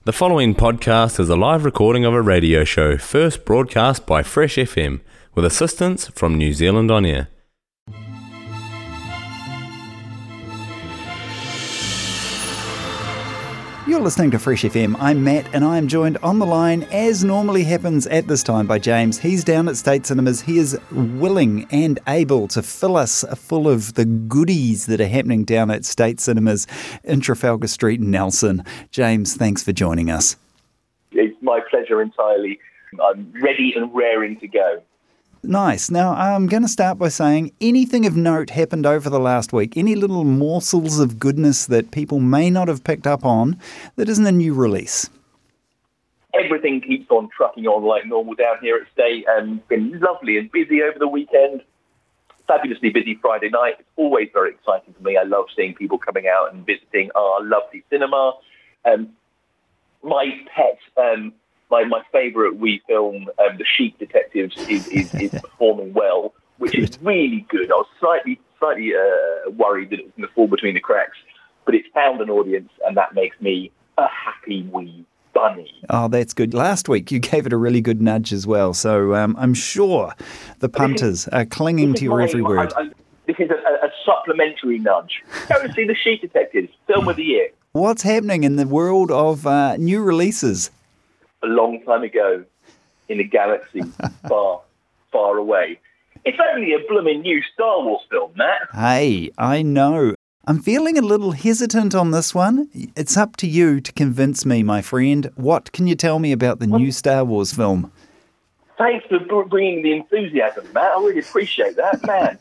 The following podcast is a live recording of a radio show first broadcast by Fresh FM with assistance from New Zealand On Air. You're listening to Fresh FM. I'm Matt, and I am joined on the line, as normally happens at this time, by James. He's down at State Cinemas. He is willing and able to fill us full of the goodies that are happening down at State Cinemas in Trafalgar Street, Nelson. James, thanks for joining us. It's my pleasure entirely. I'm ready and raring to go. Nice. Now, I'm going to start by saying anything of note happened over the last week? Any little morsels of goodness that people may not have picked up on that isn't a new release? Everything keeps on trucking on like normal down here at State. Been lovely and busy over the weekend. Fabulously busy Friday night. It's always very exciting for me. I love seeing people coming out and visiting our lovely cinema. My pet... My favourite wee film, The Sheep Detectives, is performing well, which is really good. I was slightly worried that it was going to fall between the cracks, but it's found an audience, and that makes me a happy wee bunny. Oh, that's good. Last week you gave it a really good nudge as well, so I'm sure the punters are clinging to your every word. This is a supplementary nudge. Go and see The Sheep Detectives, film of the year. What's happening in the world of new releases? A long time ago, in a galaxy far, far away. It's only a blooming new Star Wars film, Matt. Hey, I know. I'm feeling a little hesitant on this one. It's up to you to convince me, my friend. What can you tell me about the new Star Wars film? Thanks for bringing the enthusiasm, Matt. I really appreciate that, man.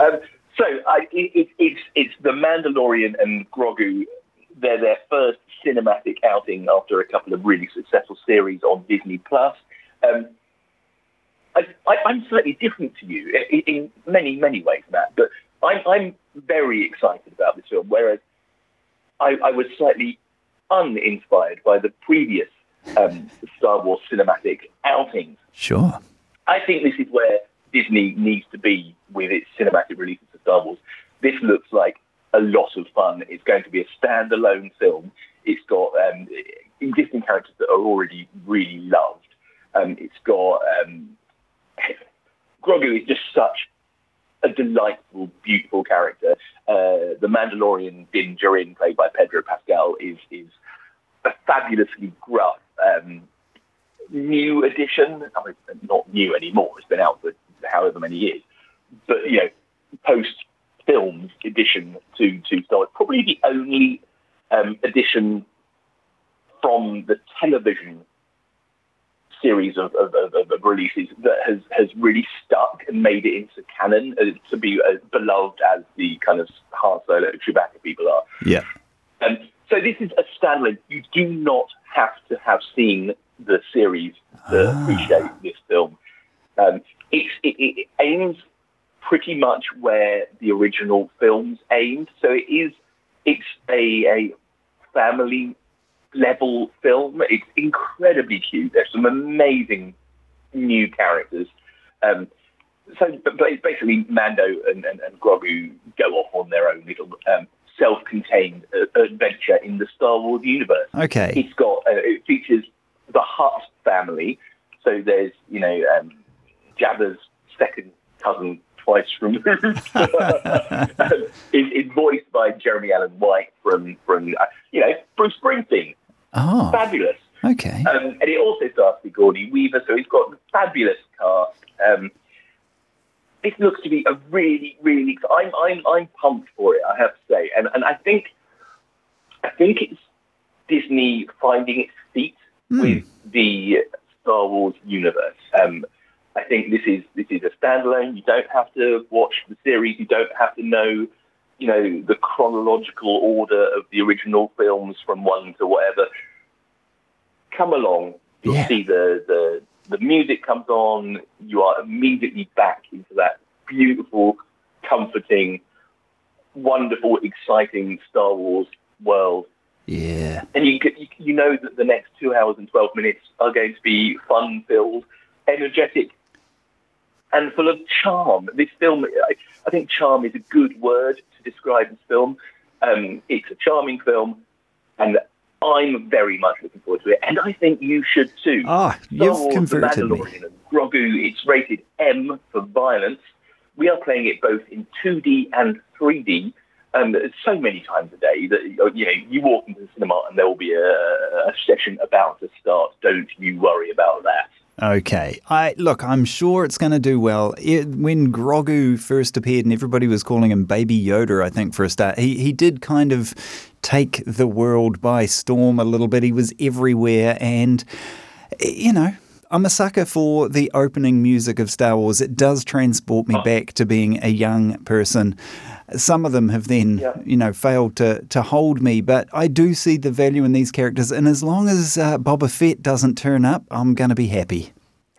It's The Mandalorian and Grogu. They're their first cinematic outing after a couple of really successful series on Disney+. I'm slightly different to you in many, many ways, Matt, but I'm very excited about this film, whereas I was slightly uninspired by the previous Star Wars cinematic outings. Sure. I think this is where Disney needs to be with its cinematic releases of Star Wars. This looks like a lot of fun. It's going to be a standalone film. It's got existing characters that are already really loved. It's got... Grogu is just such a delightful, beautiful character. The Mandalorian Din Djarin, played by Pedro Pascal, is a fabulously gruff new addition. I mean, not new anymore. It's been out for however many years. But, post-film addition to Star Wars. Probably the only addition from the television series of releases that has really stuck and made it into canon to be as beloved as the kind of Han Solo, Chewbacca people are. Yeah. So this is a standalone. You do not have to have seen the series to appreciate this film. It aims pretty much where the original films aimed. So it's a family level film. It's incredibly cute. There's some amazing new characters. But it's basically Mando and Grogu go off on their own little self-contained adventure in the Star Wars universe. Okay. It features the Hutt family. So there's Jabba's second cousin twice removed. is voiced by Jeremy Allen White from Bruce Springsteen. Oh, fabulous. Okay. And it also stars Sigourney Weaver, so he's got a fabulous cast. This looks to be a really, really... I'm pumped for it, I have to say. And I think it's Disney finding its feet with the Star Wars universe. I think this is a standalone. You don't have to watch the series. You don't have to know, the chronological order of the original films from one to whatever. Come along. You'll see the music comes on. You are immediately back into that beautiful, comforting, wonderful, exciting Star Wars world. Yeah. And you know that the next 2 hours and 12 minutes are going to be fun-filled, energetic, and full of charm. This film, I think charm is a good word to describe this film. It's a charming film, and I'm very much looking forward to it, and I think you should too. You've converted me. The Mandalorian and Grogu, it's rated M for violence. We are playing it both in 2D and 3D, so many times a day that you walk into the cinema and there will be a session about to start. Don't you worry about that. Okay. I'm sure it's going to do well. When Grogu first appeared and everybody was calling him Baby Yoda, I think, for a start, he did kind of take the world by storm a little bit. He was everywhere and, I'm a sucker for the opening music of Star Wars. It does transport me back to being a young person. Some of them have then, failed to hold me, but I do see the value in these characters. And as long as Boba Fett doesn't turn up, I'm going to be happy.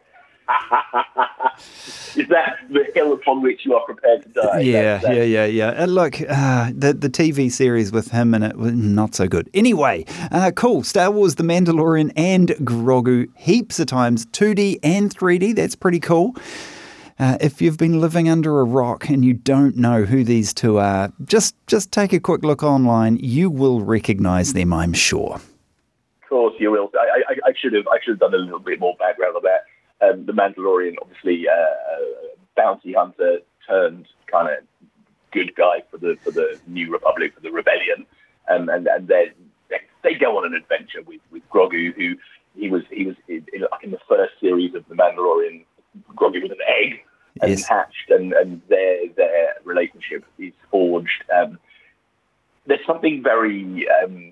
Is that the hill upon which you are prepared to die? Yeah. Look, the TV series with him in it was not so good. Anyway, cool. Star Wars, The Mandalorian and Grogu, heaps of times, 2D and 3D. That's pretty cool. If you've been living under a rock and you don't know who these two are, just take a quick look online. You will recognise them, I'm sure. Of course you will. I should have done a little bit more background on that. The Mandalorian, obviously, bounty hunter turned kind of good guy for the New Republic, for the rebellion, and then they go on an adventure with Grogu, who he was in the first series of the Mandalorian. Grogu was an egg and hatched, and their relationship is forged. There's something very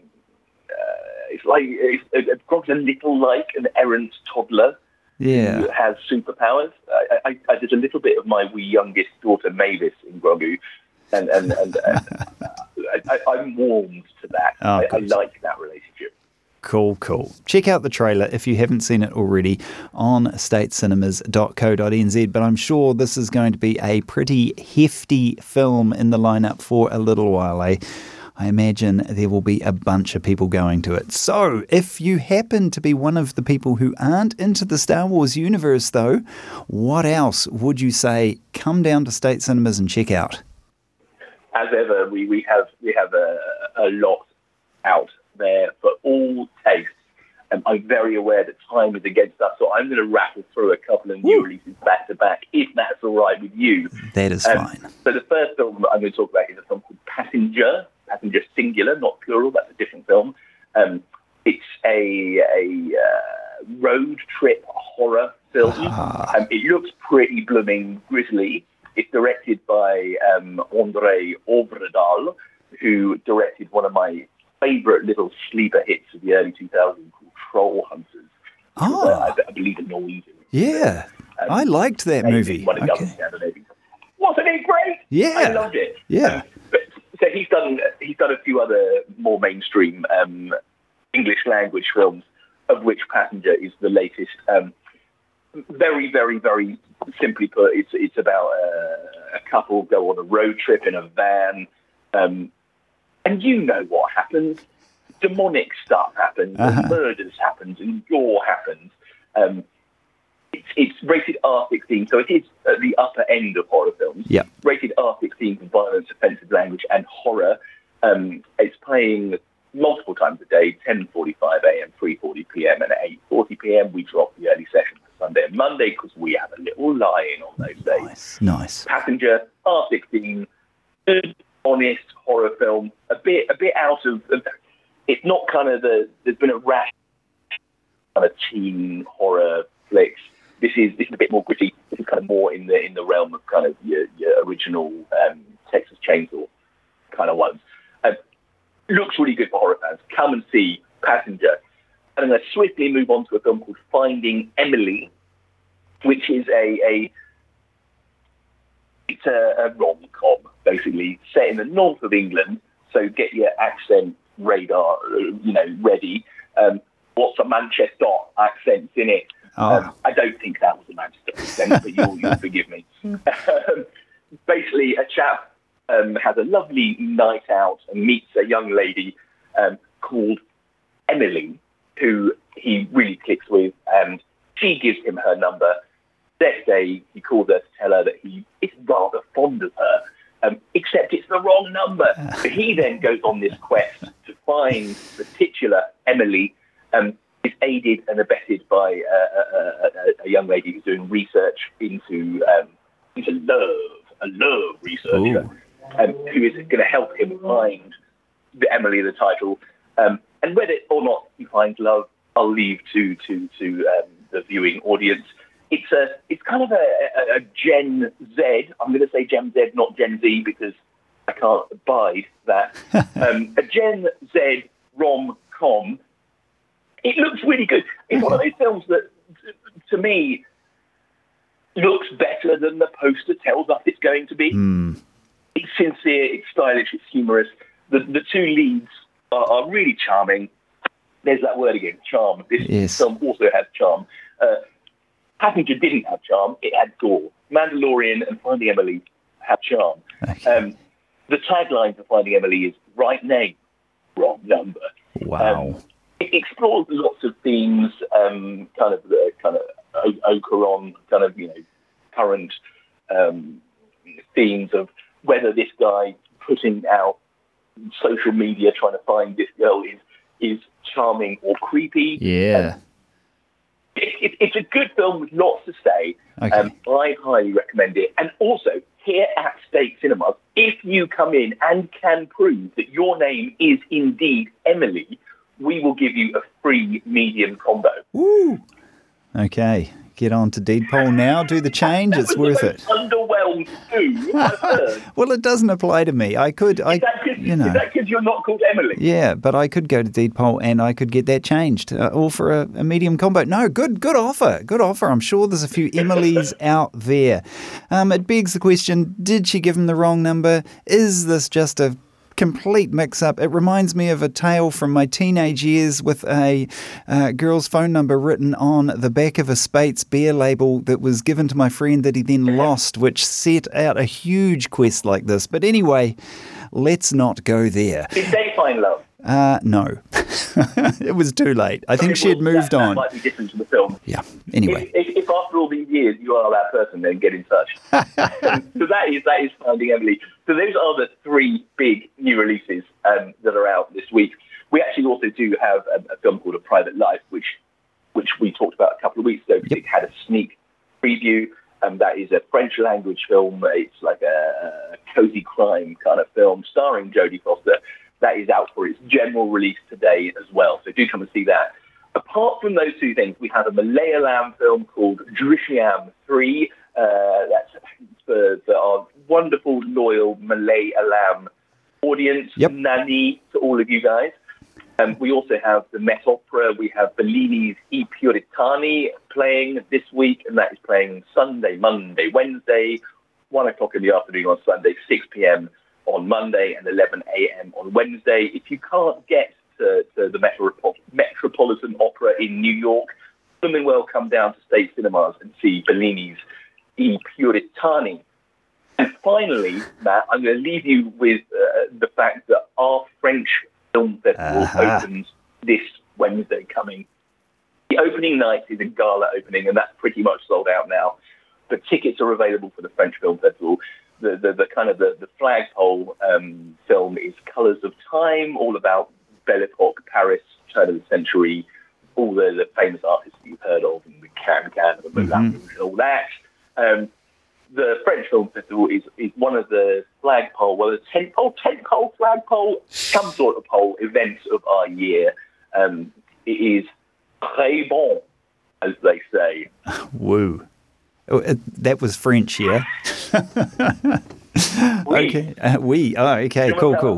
Grogu's a little like an errant toddler. Who has superpowers. There's a little bit of my wee youngest daughter Mavis in Grogu, and I'm warmed to that. I like that relationship. Cool. Check out the trailer if you haven't seen it already on statecinemas.co.nz, but I'm sure this is going to be a pretty hefty film in the lineup for a little while, eh? I imagine there will be a bunch of people going to it. So, if you happen to be one of the people who aren't into the Star Wars universe, though, what else would you say? Come down to State Cinemas and check out. As ever, we have a lot out there for all tastes. And I'm very aware that time is against us, so I'm going to rattle through a couple of new releases back to back, if that's all right with you. That is fine. So the first film I'm going to talk about is a film called Passenger singular, not plural. That's a different film. It's a road trip horror film. It looks pretty blooming grisly. It's directed by André Obredal, who directed one of my favourite little sleeper hits of the early 2000s called Troll Hunters. I believe in Norwegian. Yeah, I liked that movie. Wasn't it great? Yeah, I loved it. Yeah. So he's done a few other more mainstream English language films, of which Passenger is the latest. Very, very, very simply put, it's about a couple go on a road trip in a van, and you know what happens. Demonic stuff happens, and murders happens, and gore happens. It's rated R16, so it is at the upper end of horror films. Yep. Rated R16 for violence, offensive language, and horror. It's playing multiple times a day, 10:45 a.m., 3:40 p.m., and 8:40 p.m. We drop the early session for Sunday and Monday because we have a little lie-in on those days. Nice. Passenger, R16, good, honest horror film. A bit out of... It's not kind of there's been a rash kind of teen horror flicks. This is a bit more gritty. This is kind of more in the realm of kind of your original Texas Chainsaw kind of ones. Looks really good for horror fans. Come and see Passenger. And I'm going to swiftly move on to a film called Finding Emily, which is a rom-com, basically, set in the north of England. So get your accent radar, ready. What's a Manchester accent in it? I don't think that was a Manchester accent, but you'll forgive me. Basically, a chap has a lovely night out and meets a young lady called Emily, who he really clicks with, and she gives him her number. Next day, he calls her to tell her that he is rather fond of her, except it's the wrong number. So he then goes on this quest to find the titular Emily, is aided and abetted by a young lady who's doing research into love, a love researcher, who is going to help him find the Emily, the title. And whether or not he finds love, I'll leave to the viewing audience. It's kind of a Gen Z. I'm going to say Gen Z, not Gen Z, because I can't abide that. A Gen Z rom-com. It looks really good. It's one of those films that, to me, looks better than the poster tells us it's going to be. It's sincere, it's stylish, it's humorous. The two leads are really charming. There's that word again, charm. This film also has charm. Passenger didn't have charm, it had gore. Mandalorian and Finding Emily have charm. Okay. The tagline for Finding Emily is right name, wrong number. Wow. It explores lots of themes, kind of ochre on kind of, current themes of whether this guy putting out social media trying to find this girl is charming or creepy. Yeah. It's a good film with lots to say. Okay. I highly recommend it. And also, here at State Cinemas, if you come in and can prove that your name is indeed Emily, we will give you a free medium combo. Woo! Okay. Get on to Deedpoll now. Do the change. It's worth it. Underwhelmed too, I've heard. Well, it doesn't apply to me. Is that because you're not called Emily? Yeah, but I could go to Deedpoll and I could get that changed, all for a medium combo. No, good offer. Good offer. I'm sure there's a few Emilys out there. It begs the question, did she give him the wrong number? Is this just a complete mix-up? It reminds me of a tale from my teenage years with a girl's phone number written on the back of a Speight's beer label that was given to my friend that he then lost, which set out a huge quest like this. But anyway, let's not go there. Did they find love? No. It was too late. I think she had moved on. That might be different to the film. Yeah. Anyway. If after all these years you are that person, then get in touch. So that is Finding Emily. So those are the three big new releases that are out this week. We actually also do have a film called A Private Life, which we talked about a couple of weeks ago. It had a sneak preview. That is a French language film. It's like a cozy crime kind of film starring Jodie Foster. That is out for its general release today as well. So do come and see that. Apart from those two things, we have a Malayalam film called Drishyam 3. That's for our wonderful, loyal Malayalam audience. Yep. Nani to all of you guys. We also have the Met Opera. We have Bellini's I Puritani playing this week, and that is playing Sunday, Monday, Wednesday, 1 o'clock in the afternoon on Sunday, 6 p.m. on Monday, and 11 a.m. on Wednesday. If you can't get to the Metropolitan Opera in New York, swimming well come down to State Cinemas and see Bellini's I Puritani. And finally, Matt, I'm going to leave you with the fact that our French Film Festival opens this Wednesday coming. The opening night is a gala opening, and that's pretty much sold out now. But tickets are available for the French Film Festival. The kind of the flagpole film is Colours of Time, all about Belle Epoque, Paris, turn of the century, all the famous artists that you've heard of, and the Can-Can and the Moulin Rouge and all that. The French Film Festival is one of the flagpole, well, the tentpole, flagpole, some sort of pole events of our year. It is très bon, as they say. Woo. Oh, that was French, yeah? Okay. Oui. Oh, okay. Cool.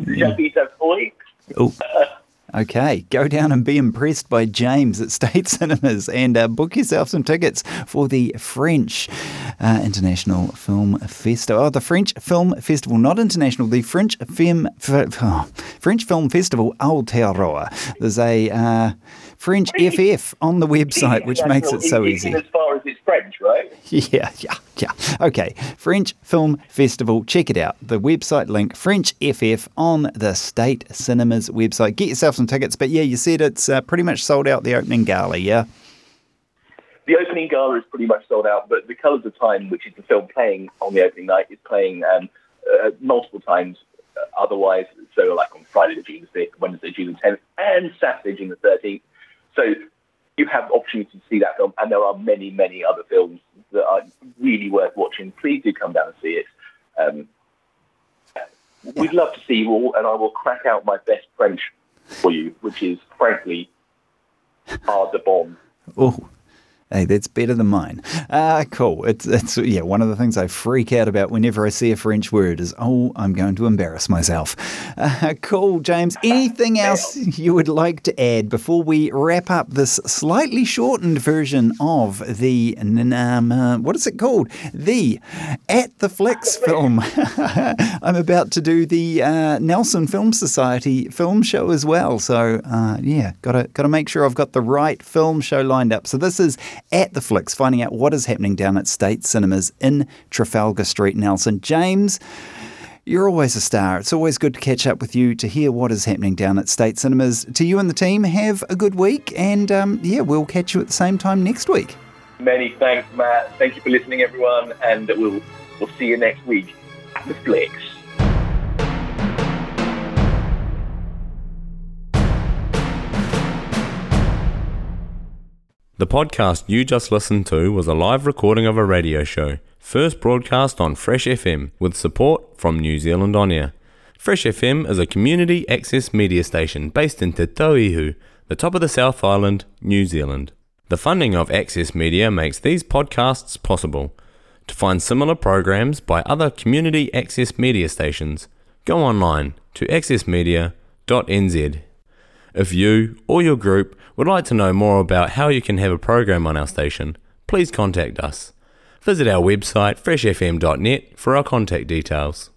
Oh. Okay, go down and be impressed by James at State Cinemas and book yourself some tickets for the French International Film Festival. Oh, the French Film Festival, not international, the French Film Festival Aotearoa. There's a French FF on the website, which makes it so easy. As far as it's French, right? Yeah. Okay, French Film Festival. Check it out. The website link, French FF, on the State Cinemas website. Get yourself some tickets. But yeah, you said it's pretty much sold out, the opening gala, yeah? The opening gala is pretty much sold out, but The Colours of Time, which is the film playing on the opening night, is playing multiple times otherwise. So like on Friday the June the 5th, Wednesday June the 10th, and Saturday June the 13th. So you have the opportunity to see that film, and there are many, many other films that are really worth watching. Please do come down and see it. We'd love to see you all, and I will crack out my best French for you, which is, frankly, hard to bomb. Oh, hey, that's better than mine. Cool. It's one of the things I freak out about whenever I see a French word is, I'm going to embarrass myself. Cool, James. Anything else you would like to add before we wrap up this slightly shortened version of the, what is it called? The At the Flicks film. I'm about to do the Nelson Film Society film show as well. So, got to make sure I've got the right film show lined up. So this is At the Flicks, finding out what is happening down at State Cinemas in Trafalgar Street, Nelson. James, you're always a star. It's always good to catch up with you to hear what is happening down at State Cinemas. To you and the team, have a good week, and we'll catch you at the same time next week. Many thanks, Matt. Thank you for listening, everyone, and we'll see you next week at the Flicks. The podcast you just listened to was a live recording of a radio show, first broadcast on Fresh FM with support from New Zealand On Air. Fresh FM is a community access media station based in Te Tauihu, the top of the South Island, New Zealand. The funding of Access Media makes these podcasts possible. To find similar programs by other community access media stations, go online to accessmedia.nz. If you or your group would like to know more about how you can have a program on our station, please contact us. Visit our website freshfm.net for our contact details.